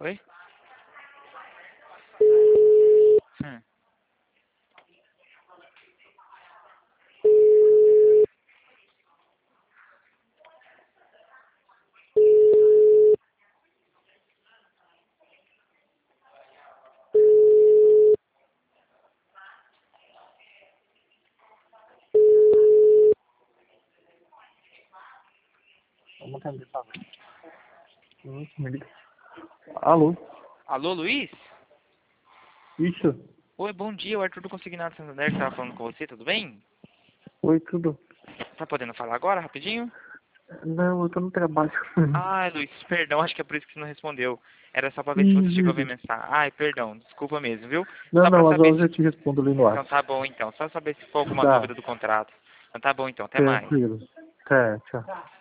Oi? Hum. Vamos tentar. Me liga. Alô? Alô, Luiz? Isso? Oi, bom dia, o Arthur do Consignado Santander que tava falando com você, tudo bem? Oi, tudo? Tá podendo falar agora, rapidinho? Não, eu tô no trabalho. Ai, Luiz, perdão, acho que é por isso que você não respondeu. Era só pra ver se você chegou a ver mensagem. Ai, perdão, desculpa mesmo, viu? Não, Só pra não, às saber vezes eu te respondo ali no Então ar. tá bom, então. Só saber se for alguma Tá, dúvida do contrato. Então tá bom, então. Até mais. tranquilo. Tá, tchau.